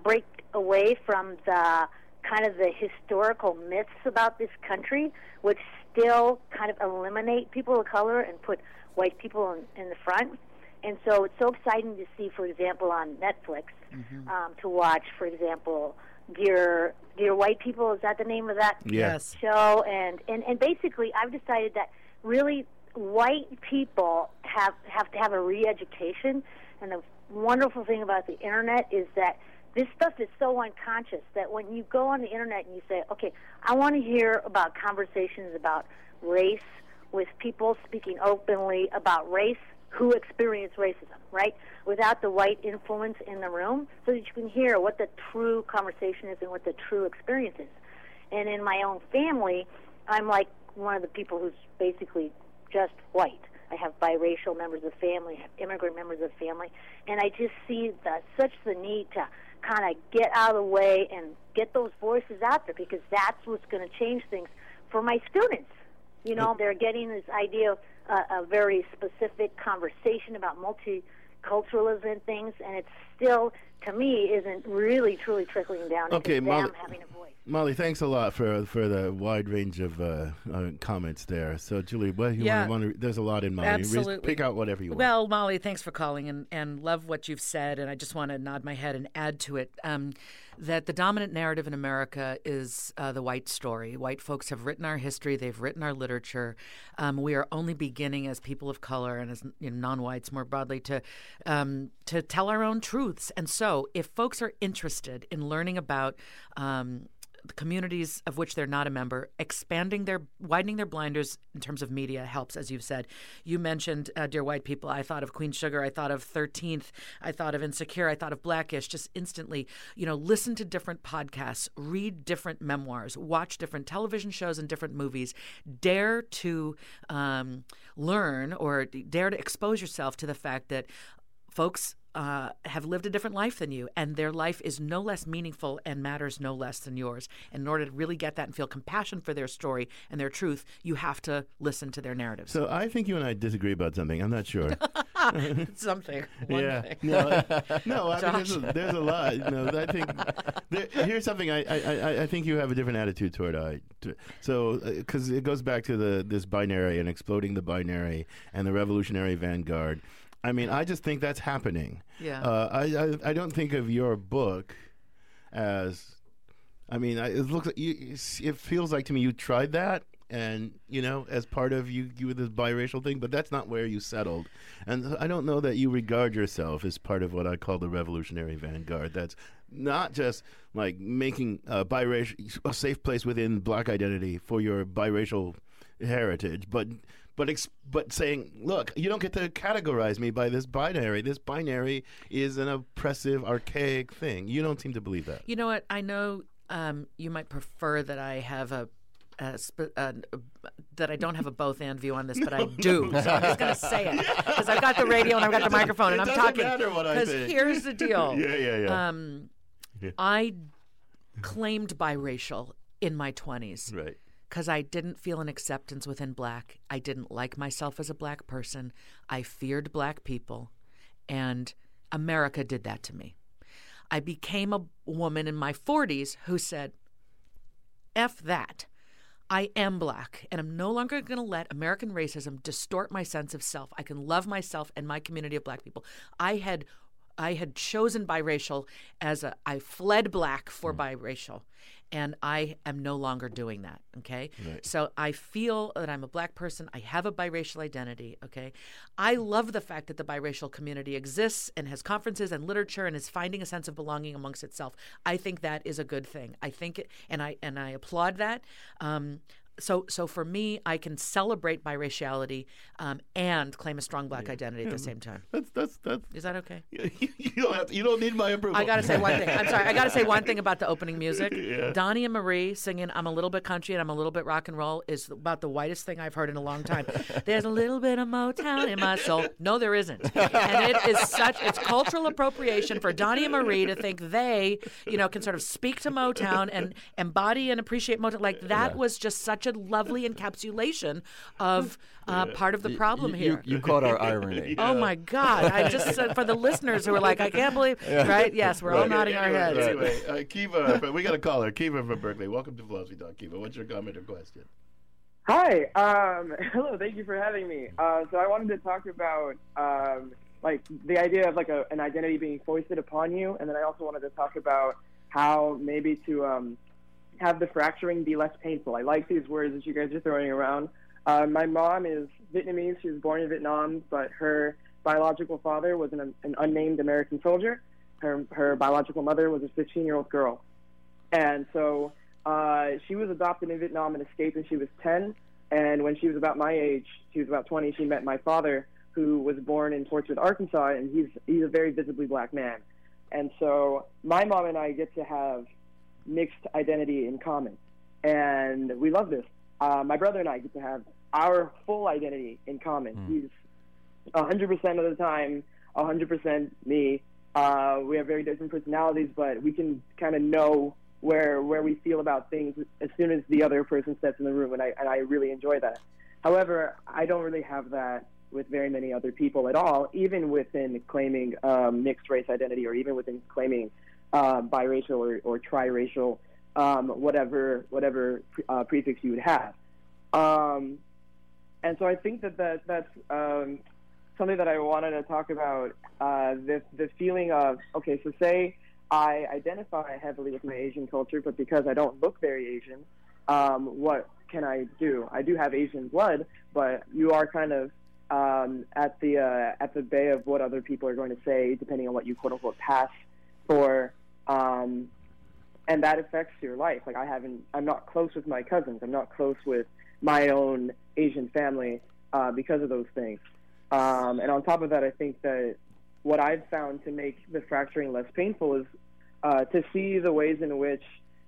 away from the kind of the historical myths about this country, which still kind of eliminate people of color and put white people in, in the front. And so it's so exciting to see, for example, on Netflix, mm-hmm. um, to watch, for example, Dear Dear White People. Is that the name of that yes. show? And, and, and basically, I've decided that really white people have, have to have a re-education. And the wonderful thing about the Internet is that this stuff is so unconscious that when you go on the Internet and you say, okay, I want to hear about conversations about race with people speaking openly about race who experience racism, right, without the white influence in the room, so that you can hear what the true conversation is and what the true experience is. And in my own family, I'm like one of the people who's basically just white. I have biracial members of the family, I have immigrant members of the family, and I just see the, such the need to kind of get out of the way and get those voices out there, because that's what's going to change things for my students. You know, they're getting this idea of uh, a very specific conversation about multiculturalism and things, and it's still, to me, isn't really truly trickling down okay, into Molly, them having a voice. Molly, thanks a lot for for the wide range of uh, uh, comments there. So, Julie, what you Yeah. want to? There's a lot in Molly. Absolutely. Pick out whatever you want. Well, Molly, thanks for calling, and, and love what you've said, and I just want to nod my head and add to it um, that the dominant narrative in America is uh, the white story. White folks have written our history. They've written our literature. Um, we are only beginning as people of color and as you know, non-whites more broadly to um, to tell our own truths. And so if folks are interested in learning about um, the communities of which they're not a member, expanding their, widening their blinders in terms of media helps, as you've said. You mentioned uh, Dear White People. I thought of Queen Sugar. I thought of thirteenth. I thought of Insecure. I thought of Blackish. Just instantly, you know, listen to different podcasts, read different memoirs, watch different television shows and different movies. Dare to um, learn or dare to expose yourself to the fact that folks Uh, have lived a different life than you, and their life is no less meaningful and matters no less than yours. And in order to really get that and feel compassion for their story and their truth, you have to listen to their narratives. So I think you and I disagree about something. I'm not sure. Something. One yeah. thing. No, no. I mean, there's a, Josh. there's a lot. You know, I think there, here's something. I, I I think you have a different attitude toward I. To, so because it goes back to the this binary and exploding the binary and the revolutionary vanguard. I mean, I just think that's happening. Yeah. Uh, I, I I don't think of your book as, I mean, I, it looks like you, it feels like to me you tried that, and you know, as part of you you with this biracial thing, but that's not where you settled. And I don't know that you regard yourself as part of what I call the revolutionary vanguard. That's not just like making a biracial a safe place within Black identity for your biracial heritage, but. But ex- but saying, look, you don't get to categorize me by this binary. This binary is an oppressive, archaic thing. You don't seem to believe that. You know what? I know um, you might prefer that I have a, a, sp- a, a that I don't have a both and view on this, but I do. So I'm just going to say it because I've got the radio and I've got the microphone and It I'm doesn't talking. matter what I Because think. here's the deal. Yeah, yeah, yeah. Um, Yeah. I claimed biracial in my twenties. Right. Because I didn't feel an acceptance within Black. I didn't like myself as a Black person. I feared Black people. And America did that to me. I became a woman in my forties who said, F that. I am Black, and I'm no longer going to let American racism distort my sense of self. I can love myself and my community of Black people. I had I had chosen biracial as a, I fled Black for mm. biracial, and I am no longer doing that, okay? Right. So I feel that I'm a Black person. I have a biracial identity, okay? I love the fact that the biracial community exists and has conferences and literature and is finding a sense of belonging amongst itself. I think that is a good thing. I think it, and I and I applaud that. Um, So, so for me, I can celebrate biraciality um, and claim a strong Black identity at the same time. That's that's that's. Is that okay? You don't have to, you don't need my approval. I got to say one thing. I'm sorry. I got to say one thing about the opening music. Yeah. Donnie and Marie singing "I'm a little bit country and I'm a little bit rock and roll" is about the whitest thing I've heard in a long time. There's a little bit of Motown in my soul. No, there isn't. And it is such it's cultural appropriation for Donnie and Marie to think they, you know, can sort of speak to Motown and embody and appreciate Motown. Like that Yeah. was just such a a lovely encapsulation of uh, part of the problem you, here. You, you caught our irony. Oh my God! I just uh, for the listeners who are like, I can't believe, Yeah. right? Yes, we're all Right. nodding our Anyway, heads. Anyway, uh, Kiva, we got a caller. Kiva from Berkeley. Welcome to Philosophy Talk, Kiva. What's your comment or question? Hi. Um, hello. Thank you for having me. Uh, so I wanted to talk about um, like the idea of like a, an identity being foisted upon you, and then I also wanted to talk about how maybe to um, have the fracturing be less painful. I like these words that you guys are throwing around. Uh, my mom is Vietnamese. She was born in Vietnam, but her biological father was an, an unnamed American soldier. Her her biological mother was a fifteen-year-old girl, and so. Uh, she was adopted in Vietnam and escaped when she was ten. And when she was about my age, she was about twenty, she met my father, who was born in Fort Worth, Arkansas, and he's he's a very visibly black man. And so my mom and I get to have mixed identity in common. And we love this. Uh, my brother and I get to have our full identity in common. Mm. He's one hundred percent of the time, one hundred percent me. Uh, we have very different personalities, but we can kind of know where where we feel about things as soon as the other person steps in the room, and I and I really enjoy that. However, I don't really have that with very many other people at all, even within claiming um, mixed race identity, or even within claiming uh, biracial or, or triracial, um, whatever whatever uh, prefix you would have. Um, and so I think that, that that's um, something that I wanted to talk about. Uh, the the feeling of okay, so say. I identify heavily with my Asian culture, but because I don't look very Asian, um, what can I do? I do have Asian blood, but you are kind of um, at the uh, at the bay of what other people are going to say, depending on what you quote unquote pass for, um, and that affects your life. Like I haven't, I'm not close with my cousins. I'm not close with my own Asian family uh, because of those things. Um, and on top of that, I think that what I've found to make the fracturing less painful is uh, to see the ways in which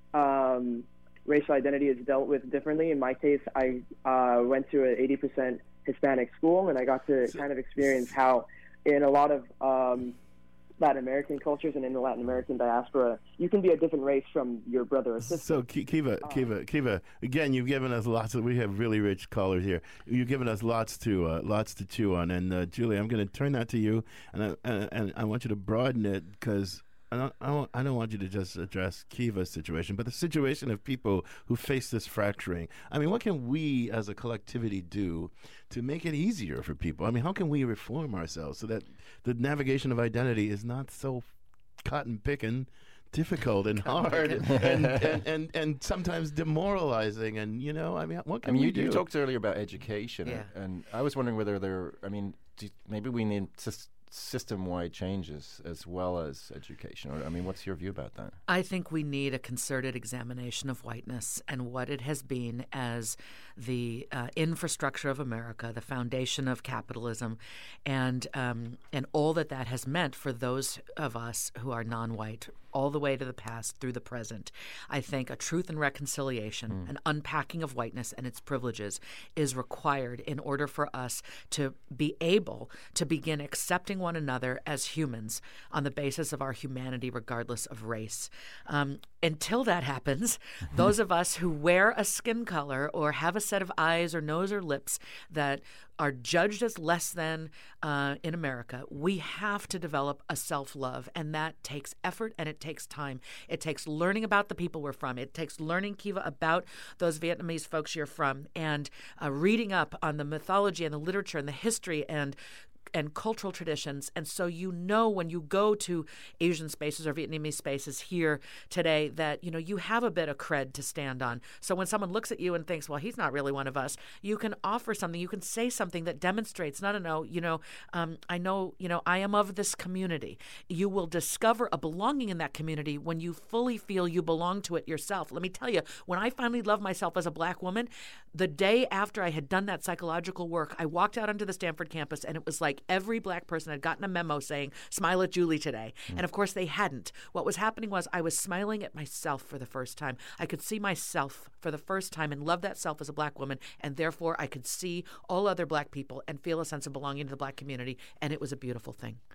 um, racial identity is dealt with differently. In my case, I uh, went to an eighty percent Hispanic school, and I got to kind of experience how in a lot of um, Latin American cultures and in the Latin American diaspora, you can be a different race from your brother or sister. So, Kiva, Kiva, Kiva, again, you've given us lots of, we have really rich callers here. You've given us lots to uh, lots to chew on. And, uh, Julie, I'm going to turn that to you, and I, and, and I want you to broaden it, because I don't, I, don't, I don't want you to just address Kiva's situation, but the situation of people who face this fracturing. I mean, what can we as a collectivity do to make it easier for people? I mean, how can we reform ourselves so that the navigation of identity is not so cotton picking, difficult and hard, and, and, and, and, and sometimes demoralizing? And, you know, I mean, what can I mean, we you, do? you talked earlier about education, Yeah. and, and I was wondering whether there, I mean, do, maybe we need sys- system-wide changes as well as education. Or, I mean, what's your view about that? I think we need a concerted examination of whiteness and what it has been as the uh, infrastructure of America, the foundation of capitalism, and um, and all that that has meant for those of us who are non-white, all the way to the past through the present. I think a truth and reconciliation, mm. an unpacking of whiteness and its privileges is required in order for us to be able to begin accepting one another as humans on the basis of our humanity, regardless of race. Um, until that happens, mm-hmm. those of us who wear a skin color or have a set of eyes or nose or lips that are judged as less than uh, in America, we have to develop a self-love, and that takes effort and it takes time. It takes learning about the people we're from. It takes learning, Kiva, about those Vietnamese folks you're from, and uh, reading up on the mythology and the literature and the history and and cultural traditions. And so you know when you go to Asian spaces or Vietnamese spaces here today that, you know, you have a bit of cred to stand on. So when someone looks at you and thinks, well, he's not really one of us, you can offer something, you can say something that demonstrates, no, no, no, you know, um, I know, you know, I am of this community. You will discover a belonging in that community when you fully feel you belong to it yourself. Let me tell you, when I finally loved myself as a black woman, the day after I had done that psychological work, I walked out onto the Stanford campus and it was like every black person had gotten a memo saying, smile at Julie today. Mm. And of course they hadn't. What was happening was I was smiling at myself for the first time. I could see myself for the first time and love that self as a black woman. And therefore I could see all other black people and feel a sense of belonging to the black community. And it was a beautiful thing.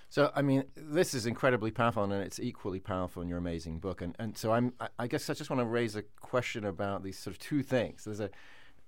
So, I mean, this is incredibly powerful, and it's equally powerful in your amazing book. And, and so I'm, I, I guess I just want to raise a question about these sort of two things. There's a,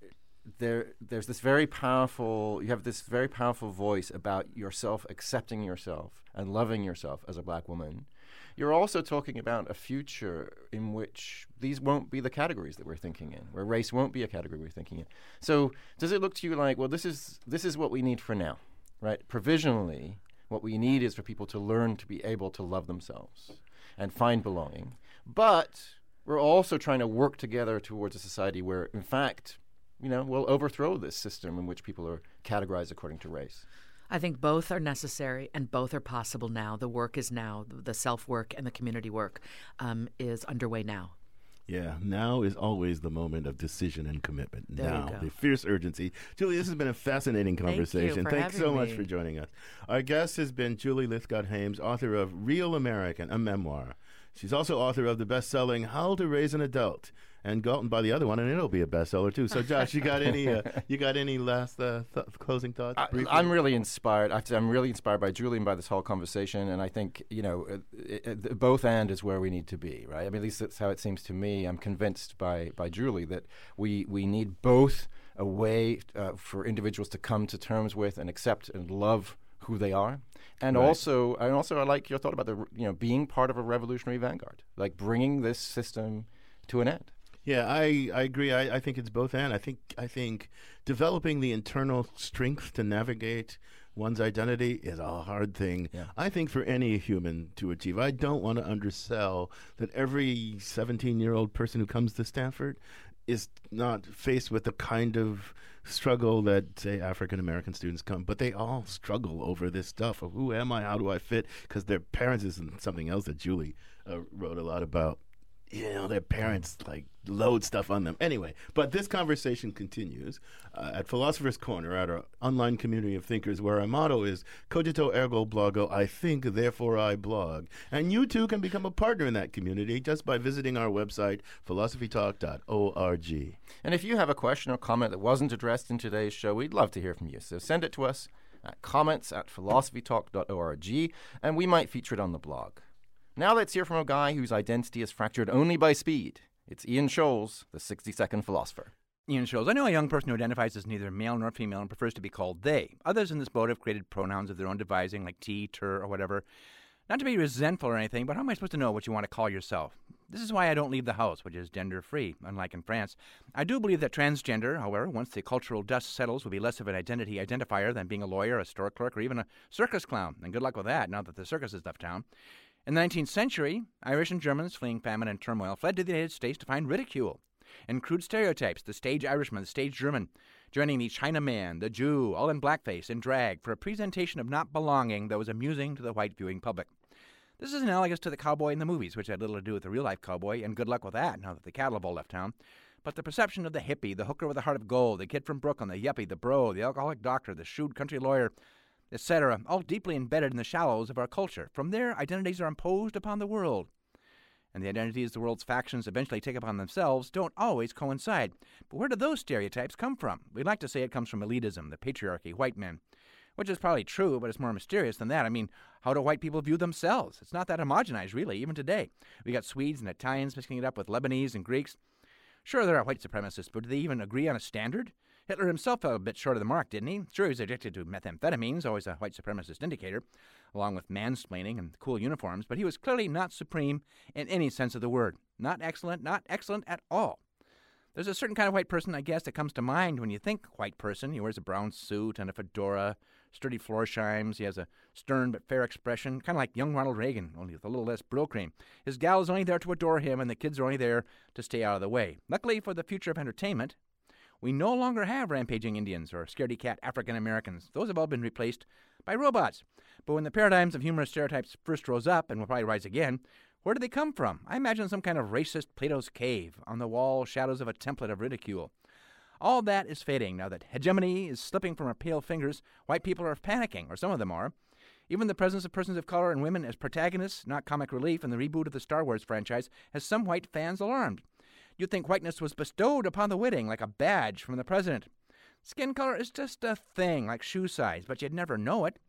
there, there's this very powerful, you have this very powerful voice about yourself, accepting yourself and loving yourself as a black woman. You're also talking about a future in which these won't be the categories that we're thinking in, where race won't be a category we're thinking in. So does it look to you like, well, this is this is what we need for now, right? Provisionally, what we need is for people to learn to be able to love themselves and find belonging. But we're also trying to work together towards a society where, in fact, you know, we'll overthrow this system in which people are categorized according to race. I think both are necessary and both are possible now. The work is now. The self-work and the community work um, is underway now. Yeah, now is always the moment of decision and commitment. There now, you go. the fierce urgency. Julie, this has been a fascinating conversation. Thank you for Thanks so having much me. for joining us. Our guest has been Julie Lythcott-Haims, author of Real American, a memoir. She's also author of the best-selling How to Raise an Adult, and Galton by the other one, and it'll be a bestseller too. So, Josh, you got any uh, you got any last uh, th- closing thoughts? I, I'm really inspired. I have to say, I'm really inspired by Julie and by this whole conversation, and I think, you know, uh, it, it, both and is where we need to be, right? I mean, at least that's how it seems to me. I'm convinced by by Julie that we we need both a way uh, for individuals to come to terms with and accept and love who they are, and Right. also, and also, I like your thought about the you know being part of a revolutionary vanguard, like bringing this system to an end. Yeah, I, I agree. I, I think it's both and. I think I think developing the internal strength to navigate one's identity is a hard thing. Yeah. I think for any human to achieve. I don't want to undersell that every seventeen-year-old person who comes to Stanford is not faced with the kind of struggle that, say, African-American students come, but they all struggle over this stuff of who am I, how do I fit, because their parents is something else that Julie uh, wrote a lot about. You know, their parents, like, load stuff on them. Anyway, but this conversation continues uh, at Philosopher's Corner, at our online community of thinkers, where our motto is Cogito ergo blogo, I think, therefore I blog. And you, too, can become a partner in that community just by visiting our website, philosophy talk dot org. And if you have a question or comment that wasn't addressed in today's show, we'd love to hear from you. So send it to us at comments at philosophy talk dot org, and we might feature it on the blog. Now let's hear from a guy whose identity is fractured only by speed. It's Ian Scholes, the sixty-second philosopher. Ian Scholes. I know a young person who identifies as neither male nor female and prefers to be called they. Others in this boat have created pronouns of their own devising, like T, ter, or whatever. Not to be resentful or anything, but how am I supposed to know what you want to call yourself? This is why I don't leave the house, which is gender-free, unlike in France. I do believe that transgender, however, once the cultural dust settles, will be less of an identity identifier than being a lawyer, a store clerk, or even a circus clown. And good luck with that, now that the circus has left town. In the nineteenth century, Irish and Germans fleeing famine and turmoil fled to the United States to find ridicule and crude stereotypes, the stage Irishman, the stage German, joining the Chinaman, the Jew, all in blackface and drag for a presentation of not belonging that was amusing to the white viewing public. This is analogous to the cowboy in the movies, which had little to do with the real-life cowboy, and good luck with that now that the cattle have all left town. But the perception of the hippie, the hooker with a heart of gold, the kid from Brooklyn, the yuppie, the bro, the alcoholic doctor, the shrewd country lawyer, et cetera, all deeply embedded in the shallows of our culture. From there, identities are imposed upon the world. And the identities the world's factions eventually take upon themselves don't always coincide. But where do those stereotypes come from? We'd like to say it comes from elitism, the patriarchy, white men. Which is probably true, but it's more mysterious than that. I mean, how do white people view themselves? It's not that homogenized, really, even today. We got Swedes and Italians mixing it up with Lebanese and Greeks. Sure, there are white supremacists, but do they even agree on a standard? Hitler himself fell a bit short of the mark, didn't he? Sure, he was addicted to methamphetamines, always a white supremacist indicator, along with mansplaining and cool uniforms, but he was clearly not supreme in any sense of the word. Not excellent, not excellent at all. There's a certain kind of white person, I guess, that comes to mind when you think white person. He wears a brown suit and a fedora, sturdy Florsheim's. He has a stern but fair expression, kind of like young Ronald Reagan, only with a little less Brill cream. His gal is only there to adore him, and the kids are only there to stay out of the way. Luckily for the future of entertainment, we no longer have rampaging Indians or scaredy-cat African-Americans. Those have all been replaced by robots. But when the paradigms of humorous stereotypes first rose up, and will probably rise again, where did they come from? I imagine some kind of racist Plato's cave, on the wall shadows of a template of ridicule. All that is fading now that hegemony is slipping from our pale fingers. White people are panicking, or some of them are. Even the presence of persons of color and women as protagonists, not comic relief, in the reboot of the Star Wars franchise has some white fans alarmed. You'd think whiteness was bestowed upon the witting like a badge from the president. Skin color is just a thing, like shoe size, but you'd never know it.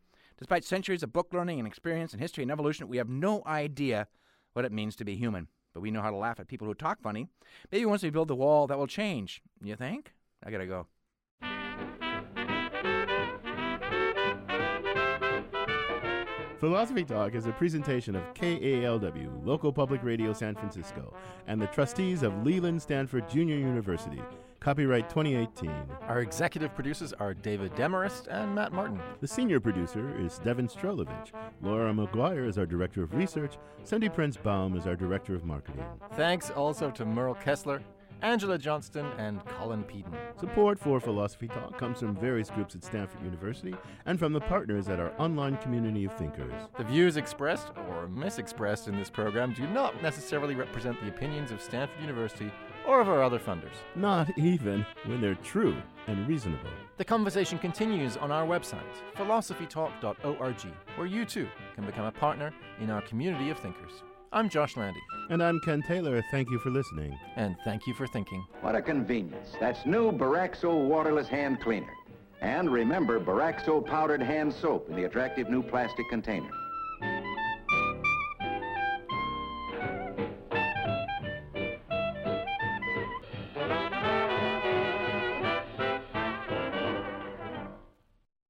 Despite centuries of book learning and experience and history and evolution, we have no idea what it means to be human. But we know how to laugh at people who talk funny. Maybe once we build the wall, that will change. You think? I gotta go. Philosophy Talk is a presentation of K A L W, Local Public Radio San Francisco, and the trustees of Leland Stanford Junior University. Copyright twenty eighteen. Our executive producers are David Demarest and Matt Martin. The senior producer is Devin Strolovich. Laura McGuire is our director of research. Cindy Prince Baum is our director of marketing. Thanks also to Merle Kessler, Angela Johnston, and Colin Peden. Support for Philosophy Talk comes from various groups at Stanford University and from the partners at our online community of thinkers. The views expressed or misexpressed in this program do not necessarily represent the opinions of Stanford University or of our other funders. Not even when they're true and reasonable. The conversation continues on our website, philosophy talk dot org, where you too can become a partner in our community of thinkers. I'm Josh Landy. And I'm Ken Taylor. Thank you for listening. And thank you for thinking. What a convenience. That's new Baraxo waterless hand cleaner. And remember Baraxo powdered hand soap in the attractive new plastic container.